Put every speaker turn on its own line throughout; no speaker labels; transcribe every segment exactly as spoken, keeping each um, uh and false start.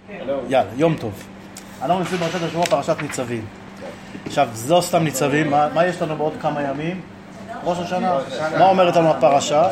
יאללה, יום טוב. אנחנו נמצאים בפרשת השבוע, פרשת ניצבים. עכשיו, זו סתם ניצבים, מה, מה יש לנו בעוד כמה ימים? ראש השנה. מה אומרת לנו הפרשה?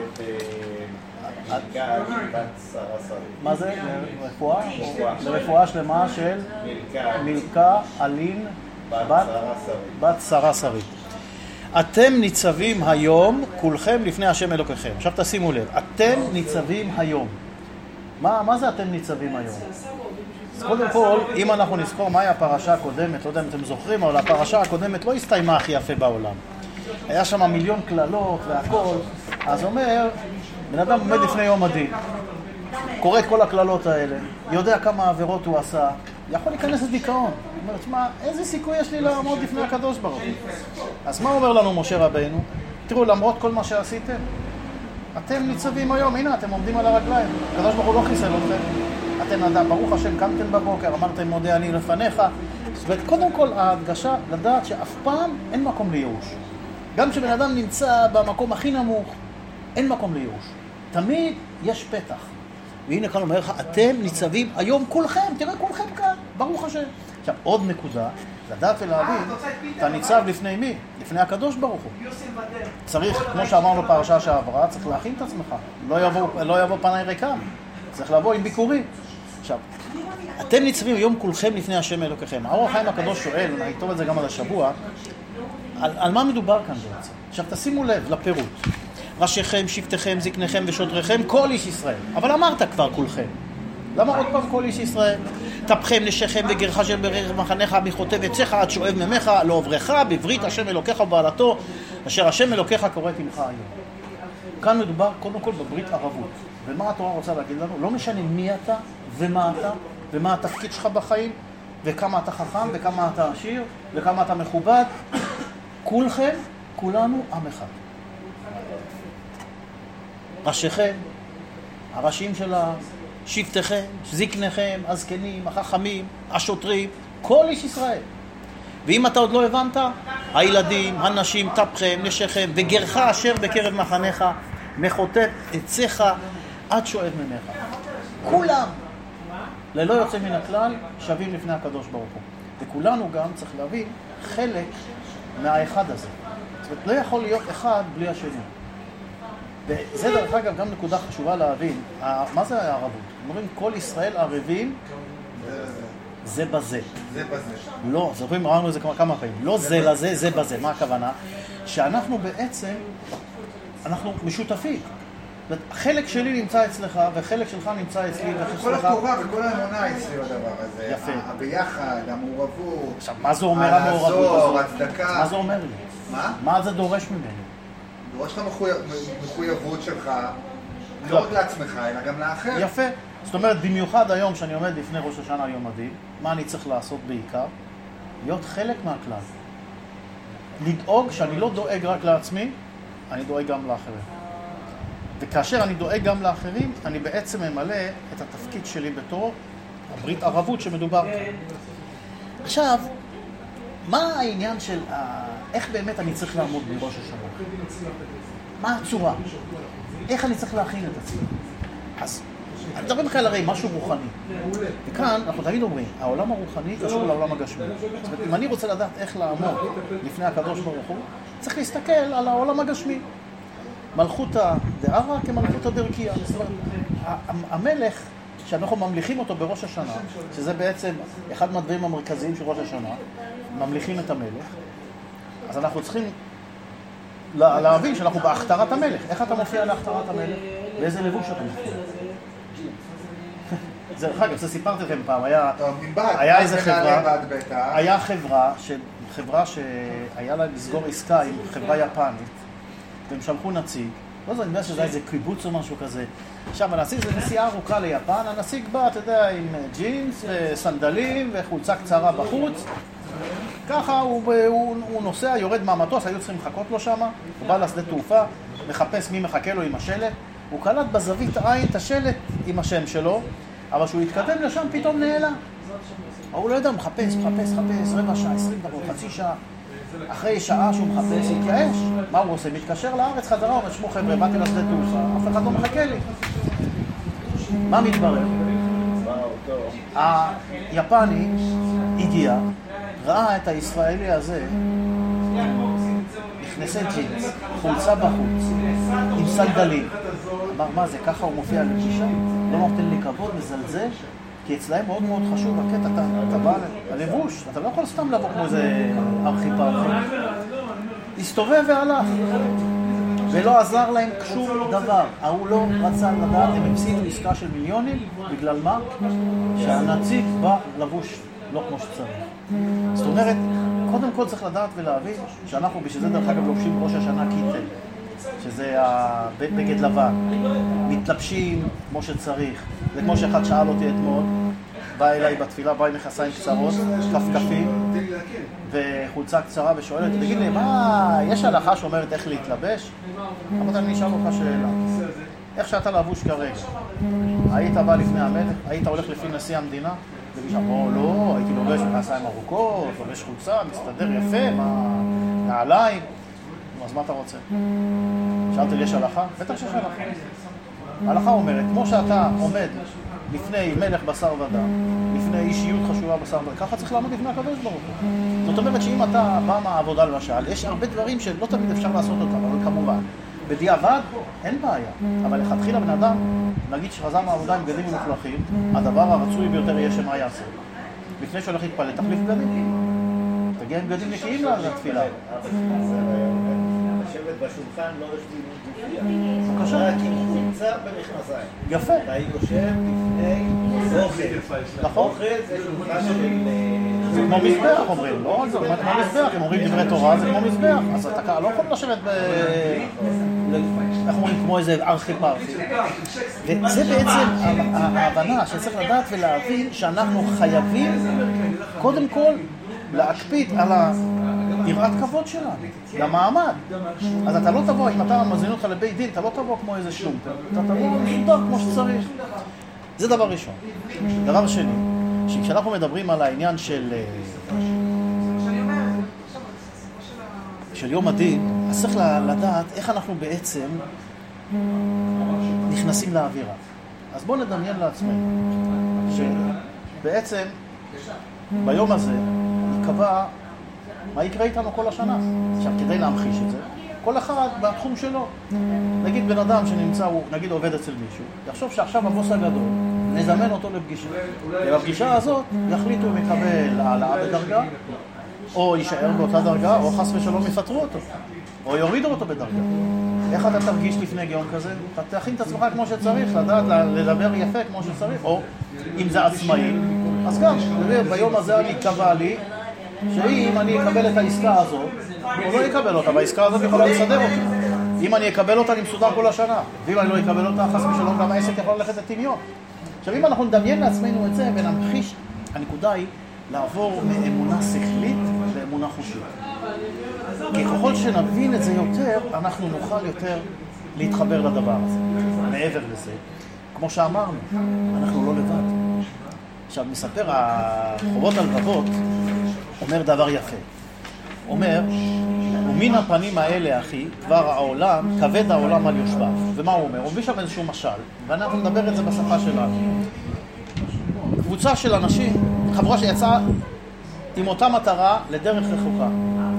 מה זה? רפואה? לרפואה שלמה של מילכה אלין בת שרה שרית. אתם ניצבים היום, כולכם לפני השם אלוקיכם. עכשיו תשימו לב, אתם ניצבים היום. מה, מה זה אתם ניצבים היום? אז קודם כל, אם אנחנו נזכור מהי הפרשה הקודמת, לא יודע אם אתם זוכרים, אבל הפרשה הקודמת לא הסתיימה הכי יפה בעולם. היה שם מיליון כללות והכל, אז אומר, בן אדם עומד לפני יום הדין, קורא את כל הכללות האלה, יודע כמה עבירות הוא עשה, יכול להיכנס לדיכאון. הוא אומר, תשמע, איזה סיכוי יש לי לעמוד לפני הקדוש ברוך הוא? אז מה אומר לנו משה רבינו? תראו, למרות כל מה שעשיתם, אתם ניצבים היום, הנה, אתם עומדים על הרגליים. הקדוש ברוך הוא לא חיסל אתכם. אתם נדע, ברוך השם, קמתם בבוקר, אמרתם מודה אני לפניך. זאת אומרת, קודם כל, ההדגשה לדעת שאף פעם אין מקום לייאוש. גם כשבן אדם נמצא במקום הכי נמוך, אין מקום לייאוש. תמיד יש פתח. והנה כאן אומר לך, אתם ניצבים היום כולכם, תראה כולכם כאן, ברוך השם. עכשיו, עוד נקודה, לדעת ולהבין, אתה ניצב לפני מי? לפני הקדוש ברוך הוא. צריך, כמו שאמרנו פרשה שעברה, צריך להכין את עצמך. לא יבוא, לא יבוא פני ריקם. צריך לבוא עם ביקורים. עכשיו, אתם ניצבים היום כולכם לפני השם אלוקיכם. האור החיים הקדוש שואל, אני אכתוב את זה גם על השבוע, על, על מה מדובר כאן בעצם? עכשיו, תשימו לב לפירוט. ראשיכם, שבטיכם, זקניכם ושודריכם, כל איש ישראל. אבל אמרת כבר כולכם. למה עוד פעם כל איש ישראל? תפכם, נשיכם וגרך אשר ברך מחניך, מחוטב יצאך עד שואב ממך, לא עוברך, בברית השם אלוקיך ובעלתו, אשר השם אלוקיך קוראת עמך היום. כאן מדובר קודם כל בברית ערבות. ומה התורה רוצה להגיד לנו? לא משנה מי אתה ומה אתה, ומה התפקיד שלך בחיים, וכמה אתה חכם, וכמה אתה עשיר, וכמה אתה מכובד. כולכם, כולנו עם אחד. ראשיכם, הראשים של שבטיכם, זקניכם, הזקנים, החכמים, השוטרים, כל איש ישראל. ואם אתה עוד לא הבנת, הילדים, הנשים, תפכם, נשיכם, וגרך אשר בקרב מחניך, מחוטב עצך עד שואב ממך. כולם, ללא יוצא מן הכלל, שווים לפני הקדוש ברוך הוא. וכולנו גם צריך להבין חלק מהאחד הזה. זאת אומרת, לא יכול להיות אחד בלי השני. וזה דרך אגב גם נקודה חשובה להבין. מה זה הערבות? אומרים, כל ישראל ערבים זה בזה.
זה בזה.
לא, זוכרים, אמרנו את זה כמה פעמים. לא זה לזה, זה בזה. מה הכוונה? שאנחנו בעצם, אנחנו משותפים. חלק שלי נמצא אצלך, וחלק שלך נמצא אצלי,
כל התורה וכל האמונה אצלי בדבר הזה.
יפה.
הביחד, המעורבות.
עכשיו, מה זה אומר המעורבות הזאת?
הצדקה.
מה זה אומר לי?
מה?
מה זה דורש ממני?
דורש לך מחויבות שלך, לא רק לעצמך, אלא גם לאחר.
יפה. זאת אומרת, במיוחד היום שאני עומד לפני ראש השנה יום הדין, מה אני צריך לעשות בעיקר? להיות חלק מהכלל. לדאוג שאני לא דואג רק לעצמי, אני דואג גם לאחרים. וכאשר אני דואג גם לאחרים, אני בעצם ממלא את התפקיד שלי בתור הברית ערבות שמדובר כאן. עכשיו, מה העניין של איך באמת אני צריך לעמוד בראש השנה? מה הצורה? איך אני צריך להכין את עצמי? אז אני מדברים כאן הרי משהו רוחני. וכאן אנחנו תמיד אומרים, העולם הרוחני קשור לעולם הגשמי. זאת אומרת, אם אני רוצה לדעת איך לעמוד לפני הקדוש ברוך הוא, צריך להסתכל על העולם הגשמי. מלכותא דערא כמלכותא דרכיה. זאת אומרת, המלך שאנחנו ממליכים אותו בראש השנה, שזה בעצם אחד מהדברים המרכזיים של ראש השנה, ממליכים את המלך, אז אנחנו צריכים להבין שאנחנו בהכתרת המלך. איך אתה מופיע להכתרת המלך? באיזה לבוש אתה מופיע? זה אחר זה סיפרתי לכם פעם, היה, היה איזה חברה, היה חברה, חברה שהיה לה לסגור עסקה עם חברה יפנית, והם שלחו נציג, לא יודע, אני יודע שזה איזה קיבוץ או משהו כזה. עכשיו, הנציג זה נסיעה ארוכה ליפן, הנציג בא, אתה יודע, עם ג'ינס, סנדלים וחולצה קצרה בחוץ. ככה הוא, הוא, הוא נוסע, יורד מהמטוס, היו צריכים לחכות לו שם, הוא בא לשדה תעופה, מחפש מי מחכה לו עם השלט, הוא קלט בזווית העין את השלט עם השם שלו, אבל שהוא התקדם לשם פתאום נעלם. הוא לא יודע, הוא מחפש, מחפש, מחפש, רבע שעה, עשרים דקות, חצי שעה. אחרי שעה שהוא מחפש, התייאש. מה הוא עושה? מתקשר לארץ חזרה, אומר, שמו חבר'ה, באתי לשדה תעופה, אף אחד לא מחכה לי. מה מתברר? היפני הגיע, ראה את הישראלי הזה, נכנסי ג'ינס, חולצה בחוץ, עם סנדלים. אמר, מה זה, ככה הוא מופיע לפגישה? לא נותן לי כבוד, מזלזל, כי אצלהם מאוד מאוד חשוב, הקטע, אתה, אתה בא לבוש, אתה לא יכול סתם לבוא כמו איזה ארכי פרחי. הסתובב והלך, ולא עזר להם שום דבר. הוא לא רצה לדעת, הם הפסידו עסקה של מיליונים, בגלל מה? שהנציג בא לבוש לא כמו שצריך. זאת אומרת, קודם כל צריך לדעת ולהבין שאנחנו בשביל זה דרך אגב לובשים ראש השנה קיטל, שזה הבגד לבן, מתלבשים כמו שצריך. זה כמו שאחד שאל אותי אתמול, בא אליי בתפילה, בא עם מכנסיים קצרות, כפכפים וחולצה קצרה ושואלת, תגיד לי, מה, יש הלכה שאומרת איך להתלבש? אמרת, אני אשאל אותך שאלה. איך שאתה לבוש כרגע? היית בא לפני המלך? היית הולך לפי נשיא המדינה? או לא, הייתי לובש מכנסיים ארוכות, לובש חולצה, מסתדר יפה, מה, נעליים. אז מה אתה רוצה? שאלתי לי, יש הלכה? בטח שיש הלכה. ההלכה אומרת, כמו שאתה עומד לפני מלך בשר ודם, לפני אישיות חשובה בשר ודם, ככה צריך לעמוד לפני הקדוש ברוך הוא. זאת אומרת שאם אתה בא מהעבודה למשל, יש הרבה דברים שלא תמיד אפשר לעשות אותם, אבל כמובן, בדיעבד אין בעיה. אבל לכתחילה בן אדם, נגיד שחזר מהעבודה עם בגדים מלוכלכים, הדבר הרצוי ביותר יהיה שמה יעשה. לפני שהולך להתפלל, תחליף בגדים. תגיע עם בגדים נקיים לתפילה.
לשבת בשולחן לא יושבים גופיה. בבקשה. רק אם נמצא במכנסיים.
יפה.
אתה יושב לפני אוכל.
נכון.
אוכל זה שולחן של...
זה כמו מזבח אומרים, לא? זה כמו מזבח. אם אומרים דברי תורה זה כמו מזבח. אז אתה לא יכול לשבת ב... איך אומרים? כמו איזה ארכי פרחי. וזה בעצם ההבנה שצריך לדעת ולהבין שאנחנו חייבים קודם כל להקפיד על ה... יראת כבוד שלנו, למעמד. אז אתה לא תבוא, אם אתה מזמין אותך לבית דין, אתה לא תבוא כמו איזה שלומפר, אתה תבוא מסודר כמו שצריך. זה דבר ראשון. דבר שני, שכשאנחנו מדברים על העניין של של יום הדין, אז צריך לדעת איך אנחנו בעצם נכנסים לאווירה. אז בואו נדמיין לעצמנו שבעצם ביום הזה יקבע מה יקרה איתנו כל השנה. עכשיו, כדי להמחיש את זה, כל אחד בתחום שלו. נגיד בן אדם שנמצא, הוא נגיד עובד אצל מישהו, יחשוב שעכשיו הבוס הגדול, נזמן אותו לפגישה. ובפגישה הזאת יחליטו אם יקבל העלאה בדרגה, או יישאר באותה דרגה, או חס ושלום יפטרו אותו, או יורידו אותו בדרגה. איך אתה תרגיש לפני יום כזה? אתה תכין את עצמך כמו שצריך, לדעת לדבר יפה כמו שצריך, או אם זה עצמאי, אז גם, ביום הזה אני קבע לי, שאם אני אקבל את העסקה הזאת, הוא לא יקבל אותה, והעסקה הזאת יכולה לסדר אותי. אם אני אקבל אותה, אני מסודר כל השנה. ואם אני לא אקבל אותה, חס ושלום, גם העסק יכול ללכת לטמיון. עכשיו, אם אנחנו נדמיין לעצמנו את זה ונמחיש, הנקודה היא לעבור מאמונה שכלית לאמונה חושית. כי ככל שנבין את זה יותר, אנחנו נוכל יותר להתחבר לדבר הזה. מעבר לזה, כמו שאמרנו, אנחנו לא לבד. עכשיו, מספר החובות הלבבות, אומר דבר יפה. אומר, ומן הפנים האלה, אחי, כבר העולם, כבד העולם על יושביו. ומה הוא אומר? הוא מביא שם איזשהו משל, ואנחנו נדבר את זה בשפה שלנו. קבוצה של אנשים, חברה שיצאה עם אותה מטרה לדרך רחוקה.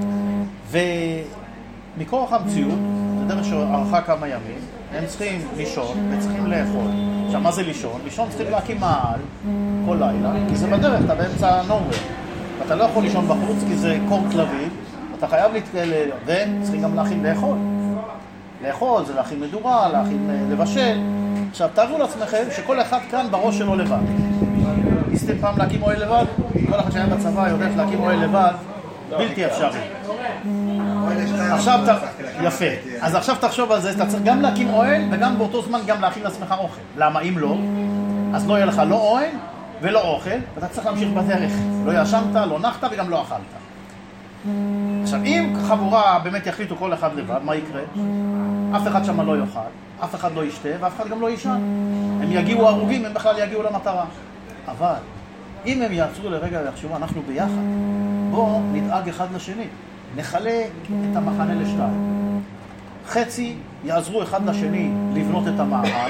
ומכורח המציאות, זה דרך שערכה כמה ימים, הם צריכים לישון וצריכים לאכול. עכשיו, מה זה לישון? לישון צריכים להקים מעל כל לילה, כי זה בדרך, אתה באמצע נורוור. אתה לא יכול לישון בחוץ כי זה קור כלבים, אתה חייב להתקל, וצריכים גם להכין לאכול. לאכול זה להכין מדורה, להכין לבשל. עכשיו, תארו לעצמכם שכל אחד כאן בראש שלו לבד. ניסיתם פעם להקים אוהל לבד? כל אחד שהיה בצבא יודע להקים אוהל לבד, בלתי אפשרי. עכשיו, יפה. אז עכשיו תחשוב על זה, אתה צריך גם להקים אוהל וגם באותו זמן גם להכין לעצמך אוכל. למה? אם לא, אז לא יהיה לך לא אוהל ולא אוכל, ואתה צריך להמשיך בדרך. לא ישנת, לא נחת וגם לא אכלת. עכשיו, אם חבורה באמת יחליטו כל אחד לבד, מה יקרה? אף אחד שם לא יאכל, אף אחד לא ישתה ואף אחד גם לא יישן. הם יגיעו הרוגים, הם בכלל יגיעו למטרה. אבל אם הם יעצרו לרגע ויחשבו, אנחנו ביחד, בואו נדאג אחד לשני. נחלק את המחנה לשתיים. חצי יעזרו אחד לשני לבנות את המעל,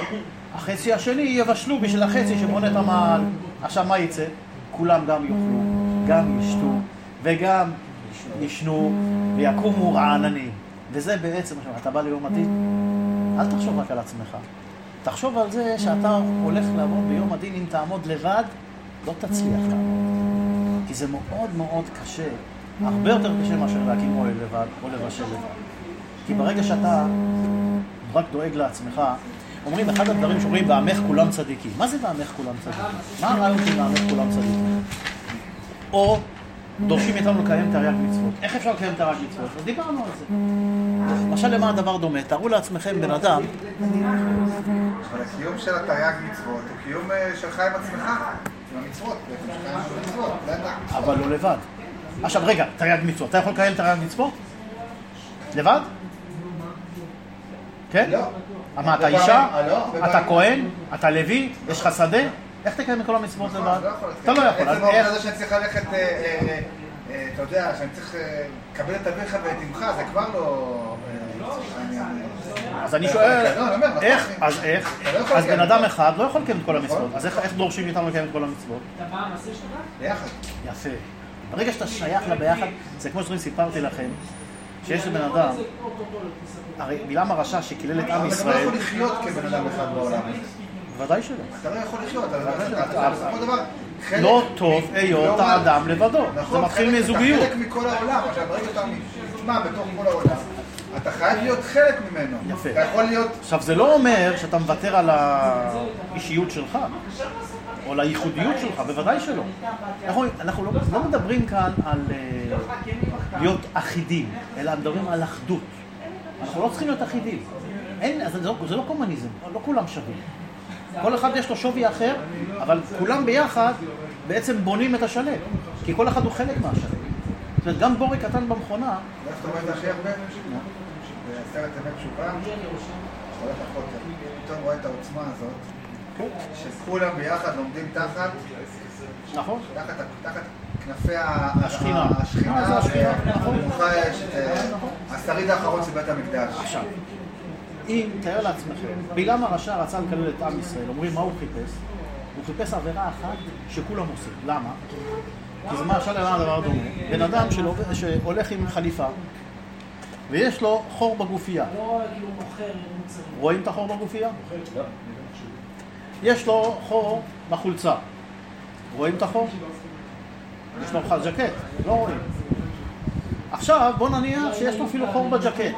החצי השני יבשלו בשביל החצי שבונה את המעל. עכשיו מה יצא? כולם גם יאכלו, גם ישתו, וגם ישנו, ויקומו רעננים. וזה בעצם, אתה בא ליום הדין, אל תחשוב רק על עצמך. תחשוב על זה שאתה הולך לעבוד ביום הדין, אם תעמוד לבד, לא תצליח לעמוד. כי זה מאוד מאוד קשה, הרבה יותר קשה מאשר להקים אוהל לבד או לבשל לבד. כי ברגע שאתה רק דואג לעצמך, אומרים, אחד הדברים שאומרים, בעמך כולם צדיקים. מה זה בעמך כולם צדיקים? מה הרעיון של בעמך כולם צדיקים? או דורשים איתנו לקיים תרי"ג מצוות. איך אפשר לקיים תרי"ג מצוות? אז דיברנו על זה. למשל, למה הדבר דומה? תראו לעצמכם בן אדם.
אבל הקיום של התרי"ג מצוות הוא קיום שלך עם עצמך, עם המצוות, בעצם שלך עם המצוות, זה אתה.
אבל לא לבד. עכשיו רגע, תרי"ג מצוות. אתה יכול לקיים תרי"ג מצוות? לבד? כן?
לא.
מה, אתה אישה? אתה כהן? אתה לוי? יש לך שדה? איך תקיים את כל המצוות לבד? אתה לא יכול.
עצם העובדה זה שאני צריך ללכת, אתה יודע, שאני צריך לקבל את אביך ואת אמך, זה כבר לא...
אז אני שואל, איך, אז איך? אז בן אדם אחד לא יכול לקיים את כל המצוות. אז איך דורשים איתנו לקיים את כל המצוות?
ביחד.
יפה. ברגע שאתה שייך לה ביחד, זה כמו שאני סיפרתי לכם, שיש לבן אדם, הרי בלעם הרשע שקילל את עם ישראל...
אתה לא יכול לחיות כבן אדם אחד בעולם.
בוודאי שלא.
אתה לא יכול לחיות, אתה בסופו דבר...
לא טוב היות האדם לבדו. זה מתחיל מזוגיות.
אתה חלק מכל העולם. עכשיו, ברגע שאתה נשמע בתוך כל העולם, אתה חייב להיות חלק ממנו.
יפה.
אתה יכול להיות...
עכשיו, זה לא אומר שאתה מוותר על האישיות שלך, או על הייחודיות שלך, בוודאי שלא. אנחנו, אנחנו לא, לא מדברים כאן על uh, להיות אחידים, אלא מדברים על אחדות. אנחנו לא צריכים להיות אחידים. אין, אז זה לא, זה לא קומוניזם, לא כולם שווים. כל אחד יש לו שווי אחר, אבל כולם ביחד בעצם בונים את השלם, כי כל אחד הוא חלק מהשלם. זאת אומרת, גם בורק קטן במכונה...
זאת אומרת, הכי הרבה? בסרט אמת תשובה, הולך לחוטר. פתאום רואה את העוצמה הזאת, שכולם ביחד לומדים תחת...
נכון.
תחת כנפי
השכינה.
השכינה, ומולך יש את השריד האחרון של בית המקדש.
עכשיו, אם תאר לעצמכם, בלעם הרשע רצה לקלל את עם ישראל, אומרים מה הוא חיפש? הוא חיפש עבירה אחת שכולם עושים. למה? כי זה מה שאלה למה הדבר דומה. בן אדם שהולך עם חליפה, ויש לו חור בגופייה. רואים את החור בגופייה? יש לו חור בחולצה. רואים את החור? יש לו ג'קט, לא רואים. עכשיו בוא נניח שיש לו אפילו חור בג'קט.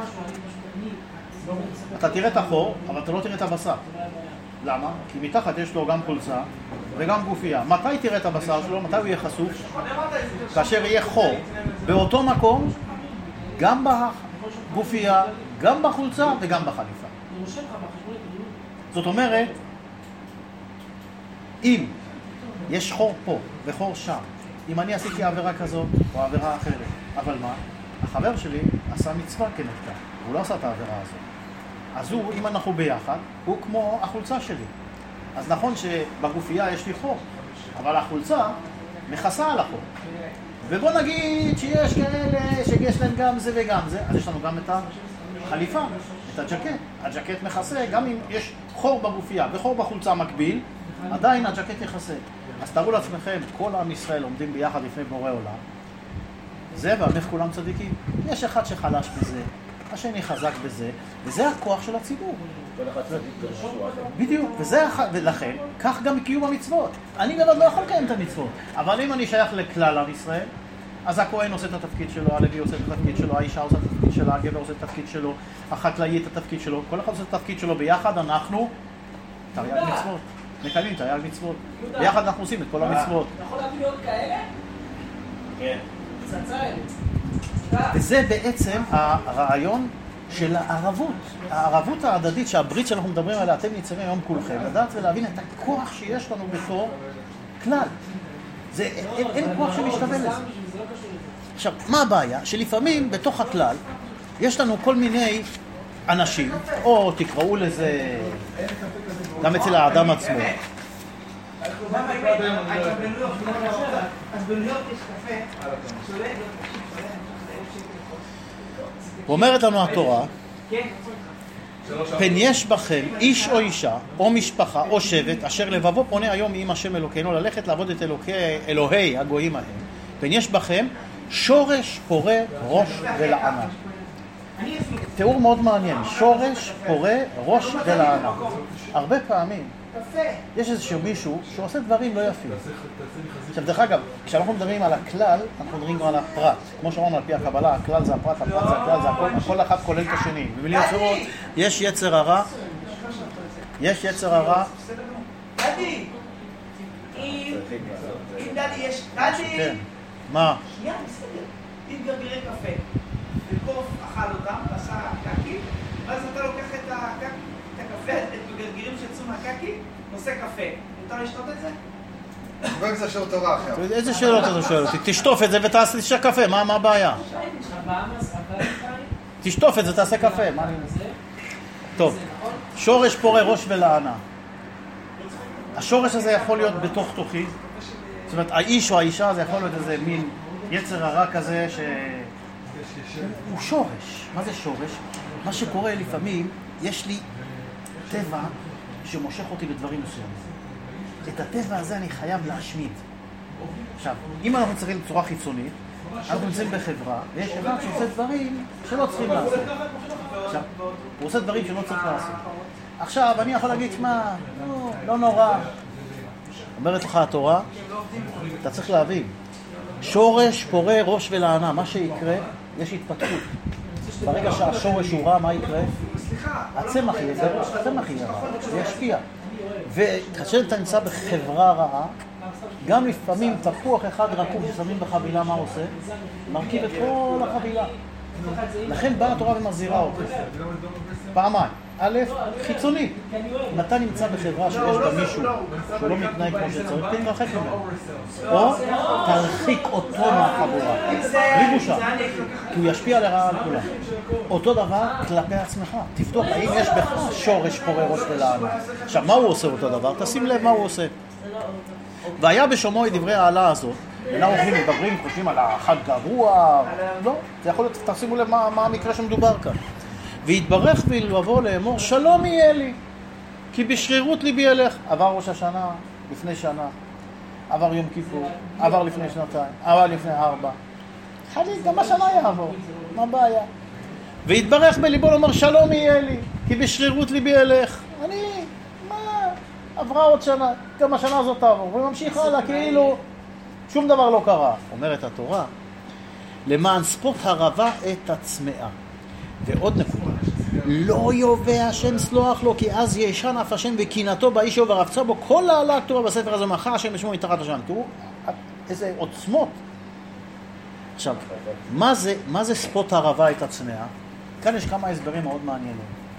אתה תראה את החור, אבל אתה לא תראה את הבשר. למה? כי מתחת יש לו גם חולצה וגם גופייה. מתי תראה את הבשר שלו? מתי הוא יהיה חשוף? כאשר יהיה חור באותו מקום, גם בגופייה, גם בחולצה וגם בחליפה. זאת אומרת, אם יש חור פה וחור שם, אם אני עשיתי עבירה כזאת או עבירה אחרת, אבל מה? החבר שלי עשה מצווה כנגדה, הוא לא עשה את העבירה הזאת. אז הוא, אם אנחנו ביחד, הוא כמו החולצה שלי. אז נכון שבגופייה יש לי חור, אבל החולצה מכסה על החור. ובוא נגיד שיש כאלה שיש להם גם זה וגם זה, אז יש לנו גם את החליפה, את הג'קט. הג'קט מכסה, גם אם יש חור בגופייה וחור בחולצה מקביל, עדיין הג'קט יכסה. אז תראו לעצמכם, כל עם ישראל עומדים ביחד לפני בורא עולם. זה ועמך כולם צדיקים. יש אחד שחלש בזה, השני חזק בזה, וזה הכוח של הציבור. בדיוק, וזה, ולכן, כך גם קיום המצוות. אני לבד לא יכול לקיים את המצוות, אבל אם אני שייך לכלל עם ישראל, אז הכהן עושה את התפקיד שלו, הלוי עושה את התפקיד שלו, האישה עושה את התפקיד שלה, הגבר עושה את התפקיד שלו, החקלאי את התפקיד שלו, כל אחד עושה את התפקיד שלו ביחד, אנחנו תרי"ג מצוות. מקיימים תרי"ג מצוות. ביחד אנחנו עושים את כל המצוות.
יכול להביא עוד כאלה?
כן.
וזה בעצם הרעיון של הערבות. הערבות ההדדית שהברית שאנחנו מדברים עליה, אתם ניצבים היום כולכם, לדעת ולהבין את הכוח שיש לנו בתור כלל. זה, אין, אין כוח שמשתווה לזה. עכשיו, מה הבעיה? שלפעמים בתוך הכלל יש לנו כל מיני אנשים, או תקראו לזה גם אצל האדם עצמו.
אז בניו יורק יש קפה, שולט
אומרת לנו התורה פן יש בכם איש או אישה, או משפחה, או שבט, אשר לבבו פונה היום עם השם אלוקינו, ללכת לעבוד את אלוקי, אלוהי הגויים ההם. פן יש בכם שורש, פורה, ראש ולענה. תיאור מאוד מעניין, שורש, פורה, ראש ולענה. הרבה פעמים יש איזשהו מישהו שעושה דברים לא יפים. עכשיו דרך אגב, כשאנחנו מדברים על הכלל, אנחנו מדברים גם על הפרט. כמו שאמרנו על פי הקבלה, הכלל זה הפרט, הפרט זה הכלל, זה הכל, כל אחד כולל את השני. במילים אחרות, יש יצר הרע, יש יצר הרע.
דדי, אם דדי יש, דדי,
כן, מה?
שנייה, בסדר, אם גרגירי קפה, וקוף אכל אותם, ועשה קקי, ואז אתה לוקח את הקפה, את הגרגירים שיצאו מהקקי, נושא קפה. מותר לשתות את זה?
חבר כזה שאלות תורה אחר.
איזה שאלות אתה שואל אותי? תשטוף את זה ותעשה קפה, מה הבעיה? תשטוף את זה, תעשה קפה, מה אני מנסה? טוב, שורש פורה ראש ולענה. השורש הזה יכול להיות בתוך תוכי, זאת אומרת, האיש או האישה זה יכול להיות איזה מין יצר הרע כזה ש... הוא שורש. מה זה שורש? מה שקורה לפעמים, יש לי טבע שמושך אותי בדברים מסוימים. את הטבע הזה אני חייב להשמיד. עכשיו, אם אנחנו צריכים בצורה חיצונית, אנחנו נמצאים בחברה, ויש אחד שעושה דברים שלא צריכים לעשות. עכשיו, הוא עושה דברים שלא צריך לעשות. עכשיו, אני יכול להגיד, מה, לא, לא נורא. אומרת לך התורה, אתה צריך להבין. שורש, פורה, ראש ולענה. מה שיקרה, יש התפתחות. ברגע שהשורש הוא רע, מה יקרה? הצמח יהיה, זה ראש, הצמח יהיה רע, זה ישפיע. וכאשר אתה נמצא בחברה רעה, גם לפעמים תפוח אחד רקוב ששמים בחבילה, מה עושה? מרכיב את כל החבילה. לכן באה התורה ומזהירה אותי. פעמיים. א', חיצוני. אם אתה נמצא בחברה שיש בה מישהו שהוא לא מתנהג כמו שצריך, תתרחק ממנו. או תרחיק אותו מהחבורה. בלי בושה. כי הוא ישפיע לרעה על כולם. אותו דבר כלפי עצמך. תבדוק האם יש בך שורש פורה ראש ולענה. עכשיו, מה הוא עושה אותו דבר? תשים לב מה הוא עושה. והיה בשומעו את דברי העלה הזאת, ואנחנו הולכים מדברים, חושבים על האחד גרוע, לא, זה יכול להיות, תשימו לב מה, מה המקרה שמדובר כאן. והתברך בלבבו לאמור, שלום יהיה לי, כי בשרירות ליבי ילך. עבר ראש השנה, לפני שנה, עבר יום כיפור, עבר לפני שנתיים, עבר לפני ארבע. חליט, גם השנה יעבור, מה הבעיה? והתברך בליבו לאמור, שלום יהיה לי, כי בשרירות ליבי ילך. אני, מה, עברה עוד שנה, גם השנה הזאת תעבור, וממשיך הלאה, כאילו שום דבר לא קרה. אומרת התורה, למען ספות הרבה את הצמאה. ועוד נקודה, לא יובע השם סלוח לו, כי אז ישן אף השם וקינתו באיש וברבצה בו. כל העלה הכתובה בספר הזה, מחה השם ושמו מתחת השם. תראו איזה עוצמות. עכשיו, מה זה, מה זה ספות הרבה את הצמאה? כאן יש כמה הסברים מאוד מעניינים.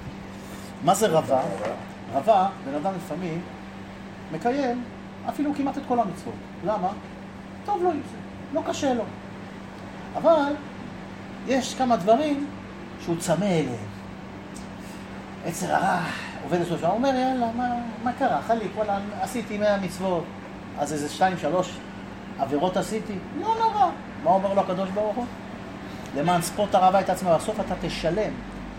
מה זה רבה? רבה, בן אדם לפעמים מקיים אפילו כמעט את כל המצוות. למה? טוב לו עם זה, לא קשה לו. אבל יש כמה דברים שהוא צמא אליהם. יצר הרע עובד אצלו שם, הוא אומר, יאללה, מה, מה קרה? חלי, כל ה... עשיתי מאה מצוות, אז איזה שתיים, שלוש עבירות עשיתי? לא נורא. מה אומר לו הקדוש ברוך הוא? למען ספות הרבה את עצמה, בסוף אתה תשלם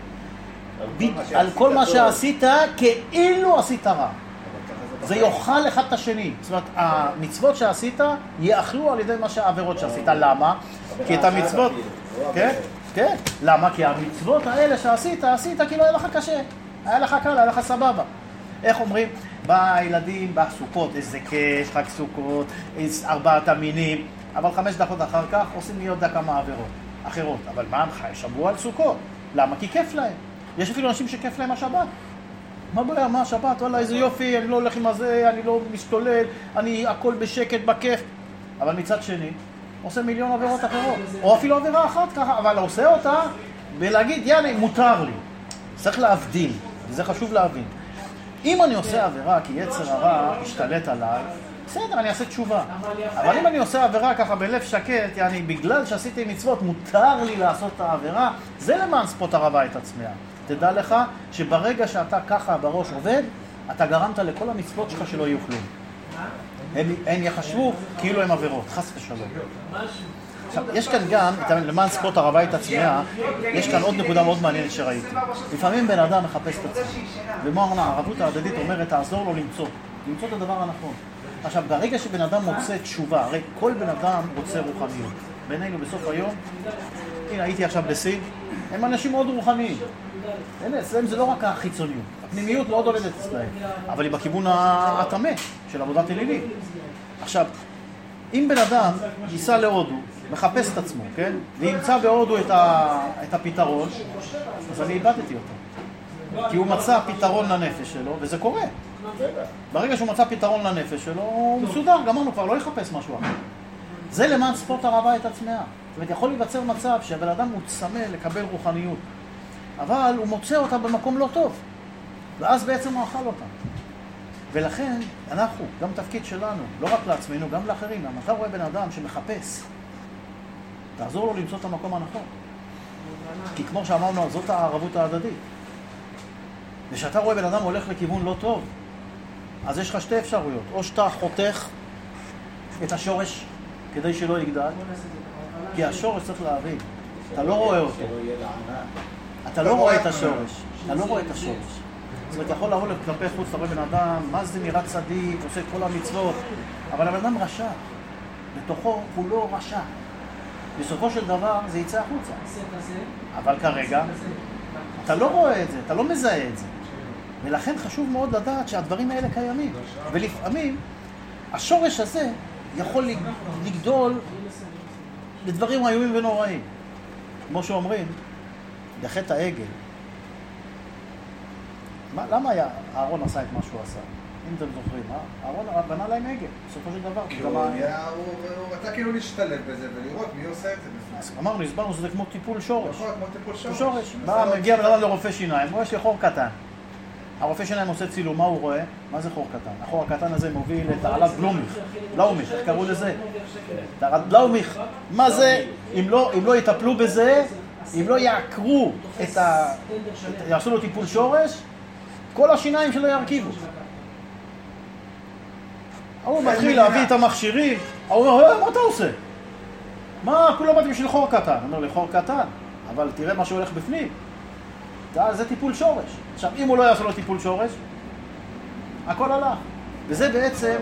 על כל מה שעשית כאילו עשית רע. זה יאכל אחד את השני. זאת אומרת, המצוות שעשית יאכלו על ידי מה שהעבירות שעשית. למה? כי את המצוות... כן? כן. למה? כי המצוות האלה שעשית, עשית כאילו היה לך קשה. היה לך קל, היה לך סבבה. איך אומרים? בא הילדים בסוכות, איזה קש, חג סוכות, ארבעת המינים, אבל חמש דקות אחר כך עושים לי עוד דקה כמה עבירות אחרות. אבל מה הם חי? שבוע על סוכות. למה? כי כיף להם. יש אפילו אנשים שכיף להם השבת. מה בעיה? מה השבת? וואלה, איזה יופי, אני לא הולך עם הזה, אני לא משתולל, אני הכל בשקט, בכיף. אבל מצד שני, עושה מיליון עבירות אחרות. או אפילו עבירה אחת ככה, אבל עושה אותה ולהגיד, יאללה, מותר לי. צריך להבדיל, וזה חשוב להבין. אם אני עושה עבירה כי יצר הרע השתלט עליי, בסדר, אני אעשה תשובה. אבל אם אני עושה עבירה ככה בלב שקט, יעני, בגלל שעשיתי מצוות, מותר לי לעשות את העבירה, זה למען ספות הרבה את עצמיה. תדע לך שברגע שאתה ככה בראש עובד, אתה גרמת לכל המצוות שלך שלא יהיו כלום. הם, הם יחשבו כאילו הם עבירות, חס ושלום. עכשיו, יש כאן גם, למען ספורט הרבית הצמאה, יש כאן עוד נקודה מאוד מעניינת שראיתי. לפעמים בן אדם מחפש את עצמו, ומוערנה, הערבות ההדדית אומרת, תעזור לו למצוא, למצוא את הדבר הנכון. עכשיו, ברגע שבן אדם מוצא תשובה, הרי כל בן אדם רוצה רוחניות. בינינו בסוף היום, הנה, הייתי עכשיו בסין, הם אנשים מאוד רוחניים. הנה, אצלם זה לא רק החיצוניות, הפנימיות מאוד הולדת אצלם, אבל היא בכיוון התמה של עבודת אלילית. עכשיו, אם בן אדם ייסע להודו, מחפש את עצמו, כן? וימצא בהודו את, ה... את הפתרון, אז אני איבדתי אותו. כי הוא מצא פתרון לנפש שלו, וזה קורה. ברגע שהוא מצא פתרון לנפש שלו, הוא מסודר, גמרנו כבר, לא יחפש משהו אחר. זה למען ספורט הרבה את עצמאה. זאת אומרת, יכול להיווצר מצב שהבן אדם הוא צמא לקבל רוחניות, אבל הוא מוצא אותה במקום לא טוב, ואז בעצם הוא אכל אותה. ולכן אנחנו, גם תפקיד שלנו, לא רק לעצמנו, גם לאחרים, אם אתה רואה בן אדם שמחפש, תעזור לו למצוא את המקום הנכון. כי כמו שאמרנו, זאת הערבות ההדדית. ושאתה רואה בן אדם הולך לכיוון לא טוב, אז יש לך שתי אפשרויות. או שאתה חותך את השורש כדי שלא יגדל, כי השורש צריך להבין. אתה לא רואה אותו. אתה לא רואה את השורש. אתה לא רואה את השורש. זאת אומרת, יכול לבוא כלפי חוץ, אתה רואה בן אדם, מה זה נראה צדיק, עושה את כל המצוות, אבל הבן אדם רשע. בתוכו הוא לא רשע. בסופו של דבר זה יצא החוצה. אבל כרגע, אתה לא רואה את זה, אתה לא מזהה את זה. ולכן חשוב מאוד לדעת שהדברים האלה קיימים. ולפעמים, השורש הזה יכול לגדול לדברים איומים ונוראים. כמו שאומרים, בחטא העגל. מה, למה היה, אהרון עשה את מה שהוא עשה? אם אתם זוכרים, אה? אהרון בנה להם עגל, בסופו של דבר.
כי הוא רצה כאילו להשתלב בזה ולראות מי עושה את זה.
אז אמרנו, הסברנו שזה כמו טיפול שורש.
נכון, כמו טיפול שורש.
שורש. בא, מגיע בן אדם לרופא שיניים, הוא יש לי חור קטן. הרופא שיניים עושה צילום, מה הוא רואה? מה זה חור קטן? החור הקטן הזה מוביל לתעלת בלומיך. בלאומיך, איך קראו לזה? תעלת בלאומיך. מה זה? אם לא, אם לא יטפלו בזה, אם לא יעקרו את ה... יעשו לו טיפול שורש, כל השיניים שלו ירכיבו. הוא מתחיל להביא את המכשירים, הוא אומר, מה אתה עושה? מה, כולם באתי בשביל חור קטן. הוא אומר לי, חור קטן, אבל תראה מה שהולך בפנים. זה טיפול שורש. עכשיו, אם הוא לא יעשה לו טיפול שורש, הכל הלך. וזה בעצם...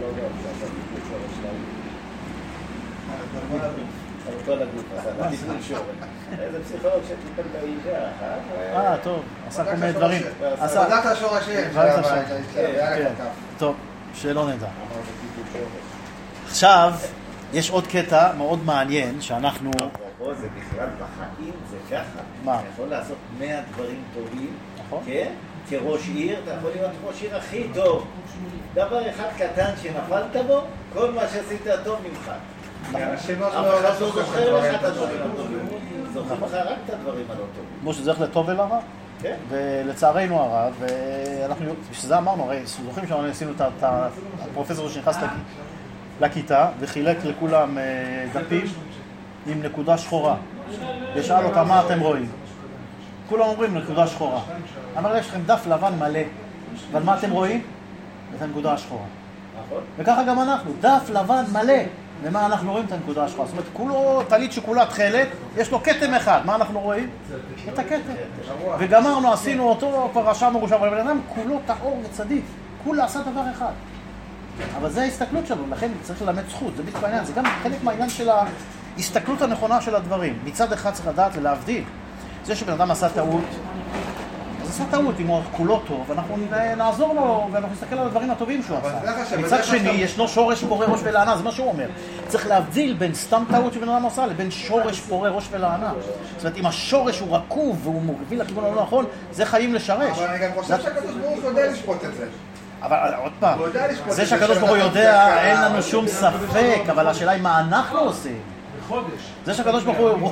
איזה פסיכולוג שטיפל באישה אחת.
אה, טוב, עשה כל מיני דברים.
בדק השורשים.
טוב, שלא נדע. עכשיו, יש עוד קטע מאוד מעניין שאנחנו...
פה זה בכלל בחיים, זה ככה.
מה?
אתה יכול לעשות מאה דברים טובים.
נכון. כן?
כראש עיר, אתה יכול להיות ראש עיר הכי טוב. דבר אחד קטן שנפלת בו, כל מה שעשית טוב נמחק. אף אחד לא זוכר לך את הדברים הטובים. זוכר לך רק את הדברים הלא טובים.
כמו שזה הולך לטוב ולרע.
כן.
ולצערנו הרב, ואנחנו, שזה אמרנו, הרי זוכרים שאנחנו עשינו את הפרופסור שנכנס לכיתה וחילק לכולם דפים עם נקודה שחורה. ושאל אותם מה אתם רואים. כולם אומרים נקודה שחורה. אמר, יש לכם דף לבן מלא, אבל מה אתם רואים? את הנקודה השחורה. וככה גם אנחנו, דף לבן מלא. ומה אנחנו רואים? את הנקודה השחורה. זאת אומרת, כולו טלית שכולה תכלת, יש לו כתם אחד. מה אנחנו רואים? את הכתם. וגמרנו, עשינו אותו, כבר רשם מרושע, אבל בן אדם כולו טהור וצדיק. כולו עשה דבר אחד. אבל זה ההסתכלות שלנו, לכן צריך ללמד זכות, זה בדיוק העניין. זה גם חלק מהעניין של ההסתכלות הנכונה של הדברים. מצד אחד צריך לדעת ולהבדיל. זה שבן אדם עשה טעות, אז עשה טעות, אם הוא כולו טוב, אנחנו נעזור לו ואנחנו נסתכל על הדברים הטובים שהוא עשה. מצד שני, ישנו שורש פורה ראש ולענה, זה מה שהוא אומר. צריך להבדיל בין סתם טעות שבן אדם עשה לבין שורש פורה ראש ולענה. זאת אומרת, אם השורש הוא רקוב והוא מוביל לכיוון הלא נכון, זה חיים לשרש.
אבל אני גם חושב שהקדוש ברוך הוא יודע לשפוט את זה.
אבל עוד פעם, זה שהקדוש ברוך הוא יודע, אין לנו שום ספק, אבל השאלה היא מה אנחנו עושים. זה שהקדוש ברוך הוא,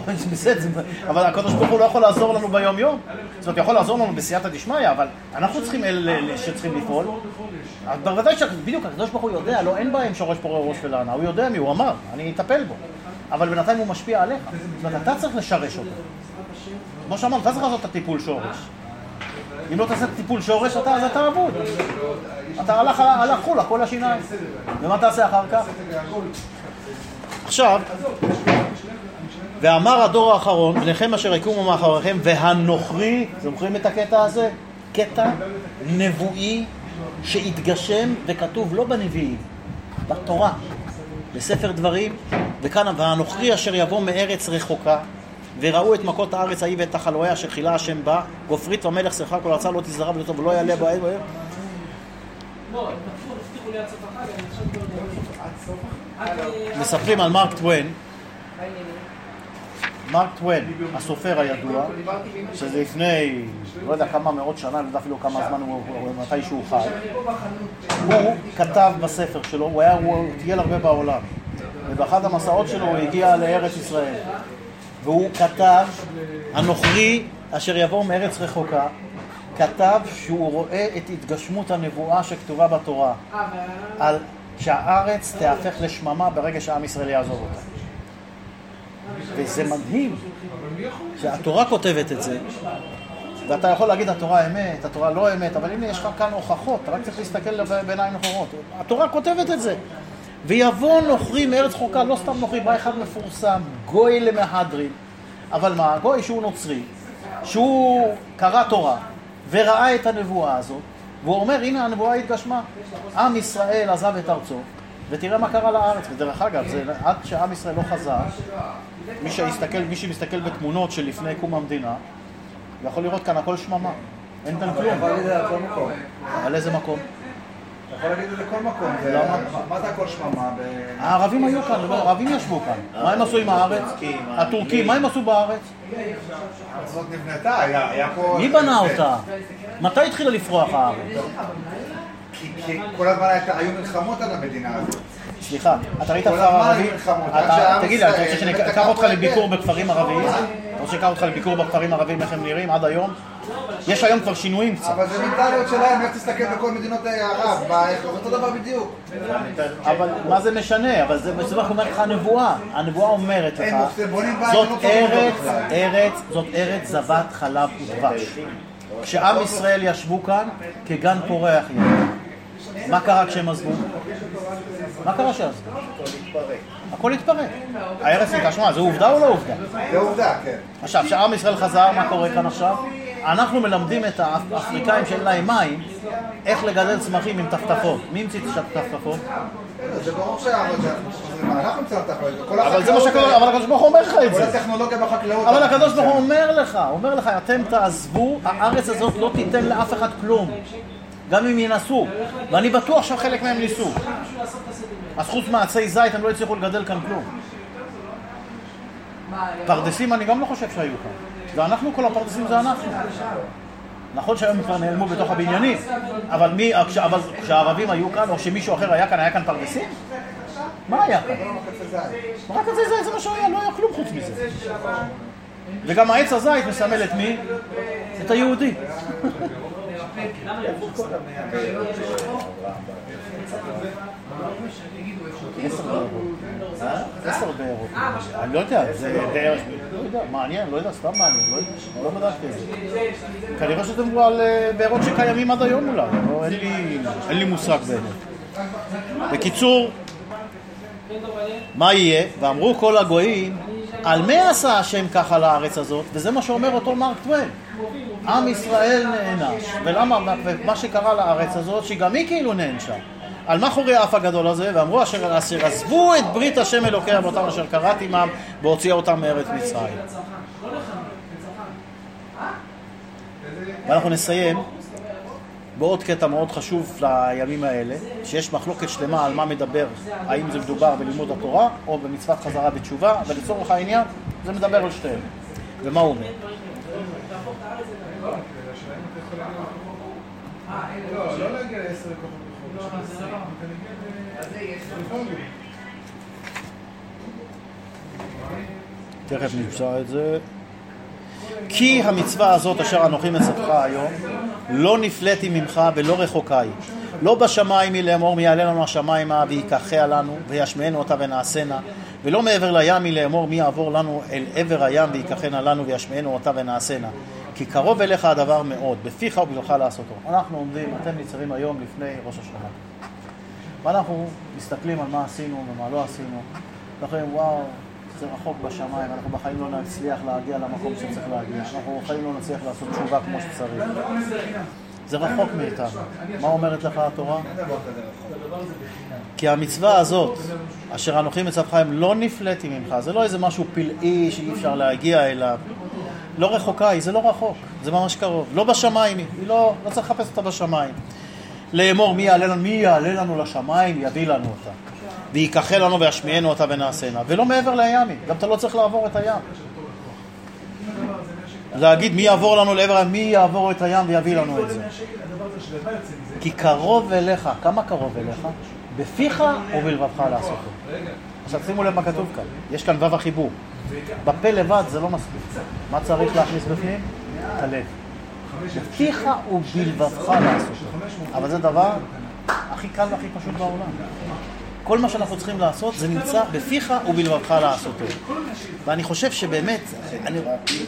אבל הקדוש ברוך הוא לא יכול לעזור לנו ביום יום. זאת אומרת, יכול לעזור לנו בסייעתא דשמיא, אבל אנחנו צריכים אלה שצריכים לפעול. בוודאי שבדיוק הקדוש ברוך הוא יודע, לא, אין בהם שורש פורה ראש ולענה, הוא יודע מי, הוא אמר, אני אטפל בו. אבל בינתיים הוא משפיע עליך. זאת אומרת, אתה צריך לשרש אותו. כמו שאמרנו, אתה צריך לעשות את הטיפול שורש. אם לא תעשה טיפול שורש, אתה, אז אתה אבוד. אתה הלך, הלך חולה, כל השיניים. ומה תעשה אחר כך? עכשיו, ואמר הדור האחרון, בניכם אשר יקומו מאחוריכם, והנוכרי, זוכרים את הקטע הזה? קטע נבואי שהתגשם וכתוב לא בנביאים, בתורה, בספר דברים, וכאן, והנוכרי אשר יבוא מארץ רחוקה, וראו את מכות הארץ ההיא ואת תחלואיה אשר חילה השם בה, גופרית ומלך שרחה כל ארצה לא תזרע ולא טוב ולא יעלה בעת בעת.
לא, הם הבטיחו לי עד סוף החג, אני חושב
מספרים על מרק טוויין, מרק טוויין, הסופר הידוע, שזה לפני, לא יודע כמה מאות שנה, לא יודע אפילו כמה זמן הוא, מתי שהוא חי, הוא כתב בספר שלו, הוא היה, הוא טייל הרבה בעולם, ובאחד המסעות שלו הוא הגיע לארץ ישראל, והוא כתב, הנוכרי אשר יבוא מארץ רחוקה, כתב שהוא רואה את התגשמות הנבואה שכתובה בתורה, על שהארץ תהפך לשממה ברגע שעם ישראל יעזוב אותה. וזה מדהים שהתורה כותבת את זה, ואתה יכול להגיד התורה אמת, התורה לא אמת, אבל הנה יש לך כאן הוכחות, אתה רק צריך להסתכל בעיניים נכונות. התורה כותבת את זה. ויבוא נוכרי מארץ רחוקה, לא סתם נוכרי, בא אחד מפורסם, גוי למהדרין, אבל מה, גוי שהוא נוצרי, שהוא קרא תורה וראה את הנבואה הזאת, והוא אומר, הנה הנבואה התגשמה, עם ישראל עזב את ארצו, ותראה מה קרה לארץ. ודרך אגב, זה, עד שעם ישראל לא חזר, מי שיסתכל, מי שמסתכל בתמונות של לפני קום המדינה, יכול לראות כאן הכל שממה, אין כאן כלום.
יכול להגיד את זה על כל מקום.
על איזה מקום?
אתה יכול להגיד את זה לכל מקום.
למה?
מה זה הכל שממה?
הערבים היו כאן, הערבים ישבו כאן. מה הם עשו עם הארץ? הטורקים, מה הם עשו בארץ?
זאת נבנתה, היה פה...
מי בנה אותה? מתי התחילה לפרוח הארץ?
כי כל הזמן היו מלחמות על המדינה הזאת.
סליחה, אתה ראית כפר ערבי? תגיד לי, אתה רוצה שניקח אותך לביקור בכפרים ערביים? אתה רוצה שניקח אותך לביקור בכפרים ערביים, איך הם נראים עד היום? יש היום כבר שינויים קצת.
אבל זה מנטליות שלהם, איך תסתכל בכל מדינות הערב, זה אותו דבר בדיוק.
אבל מה זה משנה? אבל זה בסופו אומר לך הנבואה. הנבואה אומרת לך, זאת ארץ, ארץ, זאת ארץ זבת חלב ודבש. כשעם ישראל ישבו כאן, כגן פורח יהיה. מה קרה כשהם עזבו? מה קרה שעזבו? הכל התפרק. הארץ נקשמה, זה עובדה או לא עובדה?
זה עובדה, כן.
עכשיו, כשעם ישראל חזר, מה קורה כאן עכשיו? אנחנו מלמדים את האפריקאים שאין להם מים, איך לגדל צמחים עם טפטפות. מי המציא את הטפטפות?
זה ברור שאנחנו מצאים טפטפות.
אבל זה מה שקורה, אבל הקדוש ברוך הוא אומר לך את זה.
כל הטכנולוגיה בחקלאות.
אבל הקדוש ברוך הוא אומר לך, אומר לך, אתם תעזבו, הארץ הזאת לא תיתן לאף אחד כלום. גם אם ינסו, ואני בטוח שחלק מהם ניסו. אז חוץ מעצי זית הם לא הצליחו לגדל כאן כלום. פרדסים אני גם לא חושב שהיו כאן. ואנחנו, כל הפרדסים זה אנחנו. נכון שהיום כבר נעלמו בתוך הבניינים, אבל מי, אבל כשהערבים היו כאן, או שמישהו אחר היה כאן, היה כאן פרדסים? מה היה כאן? רק עצי זית זה מה שהיה, לא היה כלום חוץ מזה. וגם העץ הזית מסמל את מי? את היהודי. עשר באירופה. אני לא יודע, זה בערך, לא יודע, מעניין, לא יודע, סתם מעניין, לא בדקתי את זה. כנראה שדברו על בארות שקיימים עד היום אולי, אין לי מושג באמת. בקיצור, מה יהיה? ואמרו כל הגויים, על מה עשה השם ככה לארץ הזאת? וזה מה שאומר אותו מרק טוויין. עם ישראל נענש, ולמה, מה שקרה לארץ הזאת, שגם היא כאילו נענשה. על מה חורי האף הגדול הזה? ואמרו אשר אשר עזבו את ברית השם אלוקי אבותם אשר קראת עמם והוציאה אותם מארץ מצרים. ואנחנו נסיים בעוד קטע מאוד חשוב לימים האלה, שיש מחלוקת שלמה על מה מדבר, האם זה מדובר בלימוד התורה או במצוות חזרה בתשובה, ולצורך העניין זה מדבר על שתיהם. ומה הוא אומר?
לא, לא להגיע לעשר דקות.
תכף נפשע את זה. כי המצווה הזאת אשר אנוכי מצווך היום לא נפלאתי ממך ולא רחוקה היא. לא בשמיים היא לאמור מי יעלה לנו השמיימה ויקחיה לנו וישמענו אותה ונעשנה, ולא מעבר לים היא לאמור מי יעבור לנו אל עבר הים ויקחנה לנו וישמענו אותה ונעשנה. כי קרוב אליך הדבר מאוד, בפיך ובלך לעשותו. אנחנו עומדים, אתם ניצבים היום לפני ראש השנה. ואנחנו מסתכלים על מה עשינו ומה לא עשינו, ואומרים, וואו, זה רחוק בשמיים, אנחנו בחיים לא נצליח להגיע למקום שצריך להגיע, אנחנו בחיים לא נצליח לעשות תשובה כמו שצריך. זה רחוק מאיתנו. מה אומרת לך התורה? כי המצווה הזאת, אשר אנוכי מצווך חיים, לא נפלאתי ממך. זה לא איזה משהו פלאי שאי אפשר להגיע אליו. לא רחוקה היא, זה לא רחוק, זה ממש קרוב. לא בשמיים היא, היא לא, לא צריך לחפש אותה בשמיים. לאמור מי יעלה לנו, מי יעלה לנו לשמיים, יביא לנו אותה. ויקחה לנו וישמיענו אותה ונעשנה. ולא מעבר לים, גם אתה לא צריך לעבור את הים. להגיד מי יעבור לנו לעבר הים, מי יעבור את הים ויביא לנו את זה. כי קרוב אליך, כמה קרוב אליך? בפיך ובלבבך לעשותו. עכשיו שימו לב מה כתוב כאן, יש כאן וו החיבור. בפה לבד זה לא מספיק. מה צריך להכניס בפנים? את הלב. בפיך ובלבבך לעשותו. אבל זה דבר הכי קל והכי פשוט בעולם. כל מה שאנחנו צריכים לעשות זה נמצא בפיך ובלבבך לעשותו. ואני חושב שבאמת אני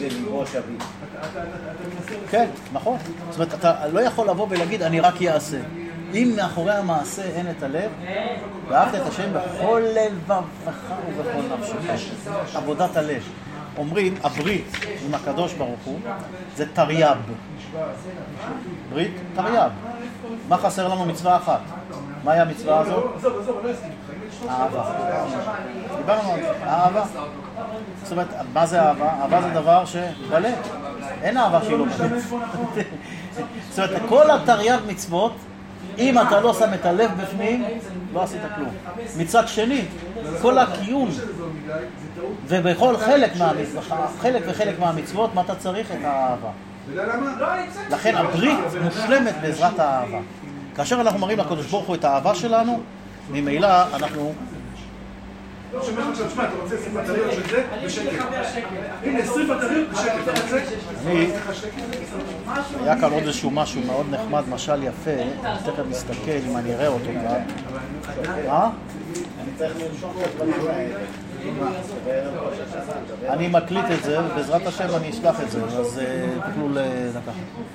כן, נכון. זאת אומרת, אתה לא יכול לבוא ולהגיד אני רק יעשה. אם מאחורי המעשה אין את הלב, ואהבת את השם בכל לבבך ובכל נפשך. עבודת הלב. אומרים, הברית עם הקדוש ברוך הוא זה תרי"ב. ברית, תרי"ב. מה חסר לנו? מצווה אחת. מהי המצווה הזאת? אהבה. דיברנו על זה. אהבה. זאת אומרת, מה זה אהבה? אהבה זה דבר שבלב. אין אהבה שהיא לא בלב. זאת אומרת, כל התרי"ב מצוות, אם אתה לא שם את הלב בפנים, לא עשית כלום. מצד שני, כל הקיום, ובכל חלק מהמצוות, חלק וחלק מהמצוות, מה אתה צריך? את האהבה. לכן הברית מושלמת בעזרת האהבה. כאשר אנחנו מראים לקדוש ברוך הוא את האהבה שלנו, ממילא אנחנו...
לא, שמח עכשיו, שמע, אתה רוצה עשרים בטריות של זה בשקל. הנה, עשרים בטריות בשקל, אתה רוצה?
היה כאן עוד איזשהו משהו מאוד נחמד, משל יפה, אני תכף מסתכל אם אני אראה אותו כאן. אה?
אני צריך לרשום את הדברים האלה.
אני מקליט את זה, ובעזרת השם אני אשלח את זה, אז תוכלו לקחת.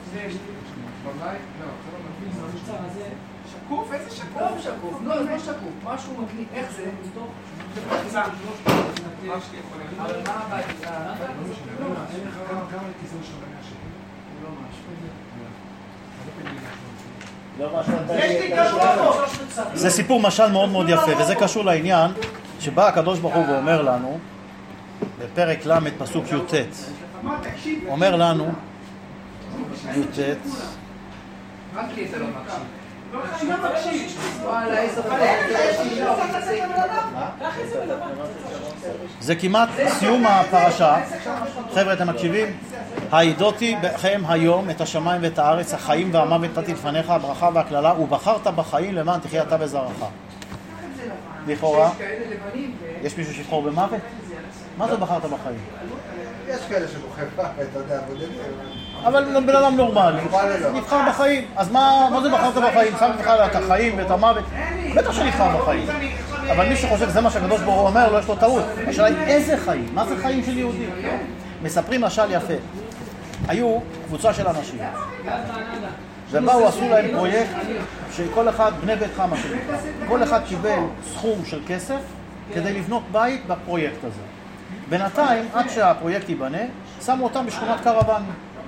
שקוף? איזה שקוף? שקוף. לא, לא שקוף. משהו מקליט. איך זה? אבל מה הבעיה?
זה סיפור משל מאוד מאוד יפה, וזה קשור לעניין שבא הקדוש ברוך הוא ואומר לנו בפרק ל' פסוק י"ט, אומר לנו י"ט, זה כמעט סיום הפרשה. חבר'ה, אתם מקשיבים? העידותי בכם היום את השמיים ואת הארץ, החיים והמוות נתתי לפניך, הברכה והכללה, ובחרת בחיים למען תחיה אתה וזרעך. לכאורה, יש מישהו שיבחור במוות? מה זה בחרת בחיים?
יש כאלה שבוחר, אתה יודע, בודדים.
אבל בן אדם נורמלי, נבחר בחיים. אז מה זה בחרת בחיים? שם לך את החיים ואת המוות? בטח שנבחר בחיים. אבל מי שחושב שזה מה שהקדוש ברוך הוא אומר, לא יש לו טעות. השאלה היא איזה חיים? מה זה חיים של יהודים? מספרים משל יפה. היו קבוצה של אנשים, ובאו עשו להם פרויקט שכל אחד, בני ביתך מה שנקרא, כל אחד קיבל סכום של כסף כדי לבנות בית בפרויקט הזה. בינתיים, עד שהפרויקט ייבנה, שמו אותם בשכונת קרוון.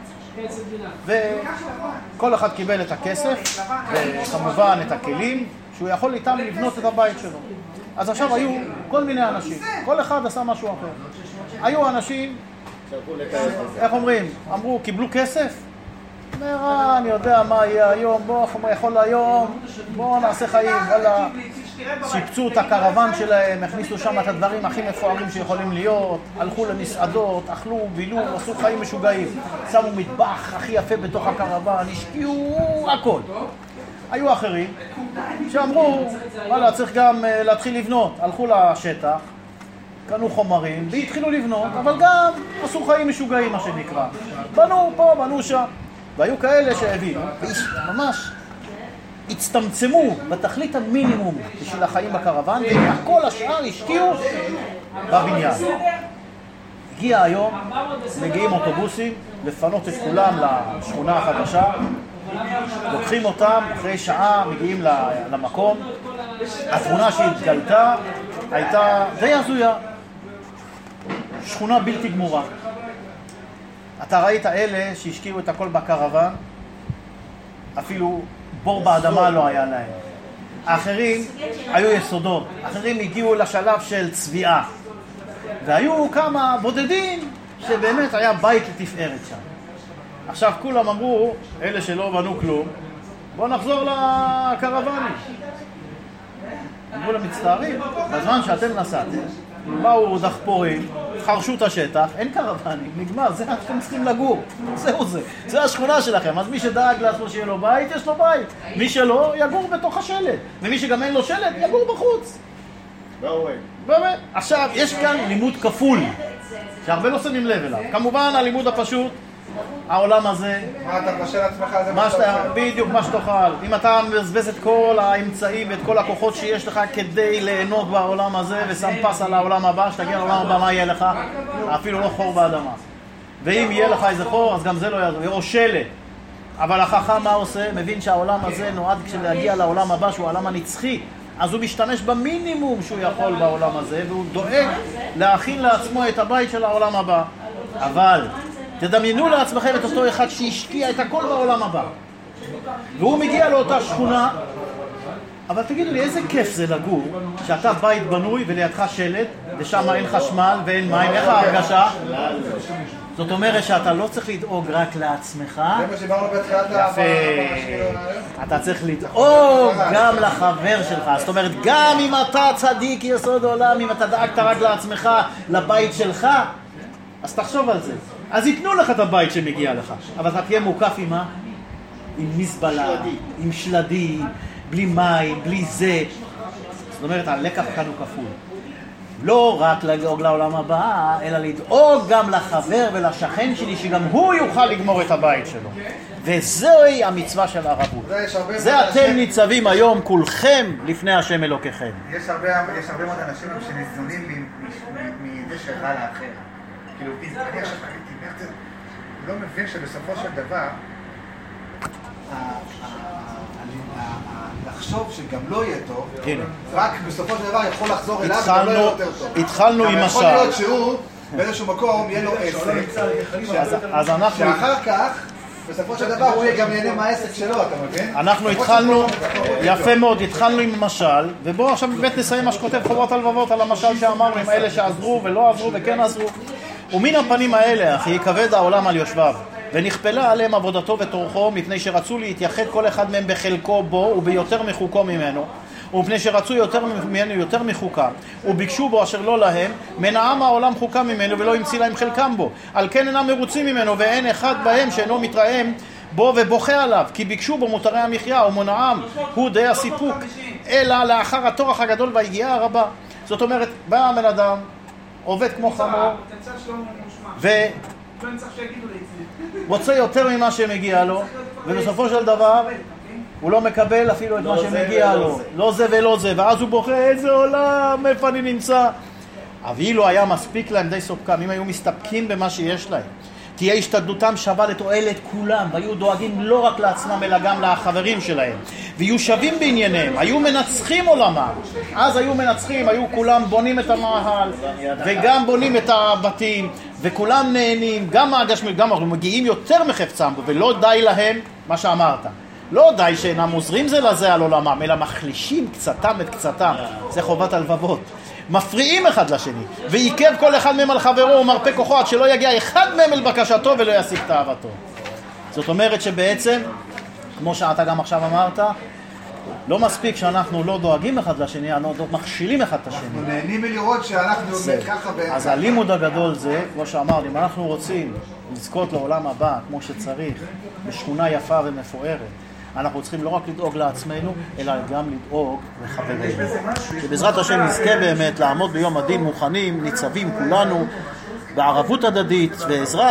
וכל אחד קיבל את הכסף, וכמובן את הכלים, שהוא יכול איתם לבנות את הבית שלו. אז עכשיו היו כל מיני אנשים, כל אחד עשה משהו אחר. היו אנשים, איך אומרים, אמרו, קיבלו כסף? אומר, אני יודע מה יהיה היום, בוא, יכול היום, בוא נעשה חיים, וואלה. שיפצו את הקרוון שלהם, הכניסו שם את הדברים הכי מפוארים שיכולים להיות, הלכו למסעדות, אכלו, בילו, עשו חיים משוגעים, שמו מטבח הכי יפה בתוך הקרוון, השקיעו הכל. היו אחרים שאמרו, וואלה, צריך גם להתחיל לבנות, הלכו לשטח, קנו חומרים והתחילו לבנות, אבל גם עשו חיים משוגעים מה שנקרא. בנו פה, בנו שם, והיו כאלה שהבינו, ממש הצטמצמו בתכלית המינימום בשביל החיים בקרוון, וכל השאר השקיעו בבניין. הגיע היום, מגיעים אוטובוסים לפנות את כולם לשכונה החדשה, לוקחים אותם, אחרי שעה מגיעים למקום, התמונה שהתגלתה הייתה די הזויה. שכונה בלתי גמורה. אתה ראית אלה שהשקיעו את הכל בקרוון, אפילו בור באדמה לא היה להם. האחרים היו יסודות, אחרים הגיעו לשלב של צביעה. והיו כמה בודדים שבאמת היה בית לתפארת שם. עכשיו כולם אמרו, אלה שלא בנו כלום, בואו נחזור לקרוונים. אמרו להם מצטערים, בזמן שאתם נסעתם, באו דחפורים, חרשו את השטח, אין קרוונים, נגמר, זה אתם צריכים לגור, זהו זה, זה השכונה שלכם, אז מי שדאג לעצמו שיהיה לו בית, יש לו בית, מי שלא, יגור בתוך השלט, ומי שגם אין לו שלט, יגור בחוץ. באמת. עכשיו, יש כאן לימוד כפול, שהרבה לא שמים לב אליו. כמובן, הלימוד הפשוט, העולם הזה,
מה אתה בשל עצמך, זה
מה שאתה, בדיוק מה שתאכל. אם אתה מבזבז את כל האמצעים ואת כל הכוחות שיש לך כדי ליהנות בעולם הזה ושם פס על העולם הבא, שתגיע לעולם הבא, מה יהיה לך? אפילו לא חור באדמה. ואם יהיה לך איזה חור, אז גם זה לא יעזור, או שלט. אבל החכם מה עושה? מבין שהעולם הזה נועד כשלהגיע לעולם הבא, שהוא העולם הנצחי. אז הוא משתמש במינימום שהוא יכול בעולם הזה, והוא דואג להכין לעצמו את הבית של העולם הבא. אבל תדמיינו לעצמכם את אותו אחד שהשקיע את הכל בעולם הבא, והוא מגיע לאותה שכונה, אבל תגידו לי, איזה כיף זה לגור שאתה בית בנוי ולידך שלט ושם אין חשמל ואין מים, איך ההרגשה? זאת אומרת שאתה לא צריך לדאוג רק לעצמך.
זה מה שבאנו בתחילת
יפה. אתה צריך לדאוג גם לחבר שלך. זאת אומרת, גם אם אתה צדיק יסוד עולם, אם אתה דאגת רק לעצמך, לבית שלך, אז תחשוב על זה. אז ייתנו לך את הבית שמגיע לך, אבל אתה תהיה מוקף עם מה? עם מזבלה, עם שלדים, בלי מים, בלי זה. זאת אומרת, הלקח כאן הוא כפול. לא רק לדאוג לעולם הבא, אלא לדאוג גם לחבר ולשכן שלי, שגם הוא יוכל לגמור את הבית שלו. וזוהי המצווה של הערבות. זה אתם ניצבים היום כולכם לפני השם אלוקיכם.
יש הרבה מאוד אנשים שניזונים מזה שרע לאחר. כאילו, אני עכשיו חייתי, לא מבין שבסופו של דבר, לחשוב שגם לא יהיה טוב, רק בסופו של דבר יכול לחזור אליו וגם לא יהיה יותר טוב.
התחלנו עם משל.
יכול להיות שהוא באיזשהו מקום יהיה לו עסק, שאחר כך, בסופו של דבר הוא יהיה גם ייהנה מהעסק שלו, אתה מבין?
אנחנו התחלנו, יפה מאוד, התחלנו עם משל, ובואו עכשיו באמת נסיים מה שכותב חובות הלבבות על המשל שאמרנו, עם אלה שעזרו ולא עזרו וכן עזרו. ומן הפנים האלה, אחי, כבד העולם על יושביו, ונכפלה עליהם עבודתו ותורכו, מפני שרצו להתייחד כל אחד מהם בחלקו בו וביותר מחוקו ממנו, ומפני שרצו יותר ממנו יותר מחוקם, וביקשו בו אשר לא להם, מנעם העולם חוקם ממנו ולא ימציא להם חלקם בו. על כן אינם מרוצים ממנו, ואין אחד בהם שאינו מתרעם בו ובוכה עליו, כי ביקשו בו מותרי המחיה, ומונעם הוא די הסיפוק, אלא לאחר התורך הגדול והיגיעה הרבה. זאת אומרת, בא הבן אדם, עובד כמו חמור, ורוצה יותר ממה שמגיע לו, ובסופו של דבר הוא לא מקבל אפילו את מה שמגיע לו. לא זה ולא זה, ואז הוא בוכה, איזה עולם, איפה אני נמצא? אילו היה מספיק להם די סופקם, אם היו מסתפקים במה שיש להם, תהיה השתדלותם שווה לתועלת כולם, והיו דואגים לא רק לעצמם אלא גם לחברים שלהם, ויהיו שווים בענייניהם, היו מנצחים עולמם. אז היו מנצחים, היו כולם בונים את המאהל וגם בונים את הבתים, וכולם נהנים, גם הגשמיות, גם אנחנו מגיעים יותר מחפצם, ולא די להם מה שאמרת, לא די שאינם עוזרים זה לזה על עולמם, אלא מחלישים קצתם את קצתם. זה חובת הלבבות. מפריעים אחד לשני, ועיכב כל אחד מהם על חברו ומרפא כוחו, עד שלא יגיע אחד מהם אל בקשתו ולא ישיג תאוותו. זאת אומרת שבעצם, כמו שאתה גם עכשיו אמרת, לא מספיק שאנחנו לא דואגים אחד לשני, אנחנו מכשילים אחד את השני.
אנחנו נהנים מלראות שאנחנו ככה ב...
אז הלימוד הגדול זה, כמו שאמרתי, אם אנחנו רוצים לזכות לעולם הבא כמו שצריך, בשכונה יפה ומפוארת, אנחנו צריכים לא רק לדאוג לעצמנו, אלא גם לדאוג לחברינו. שבעזרת השם נזכה באמת לעמוד ביום הדין מוכנים, ניצבים כולנו, בערבות הדדית ועזרה.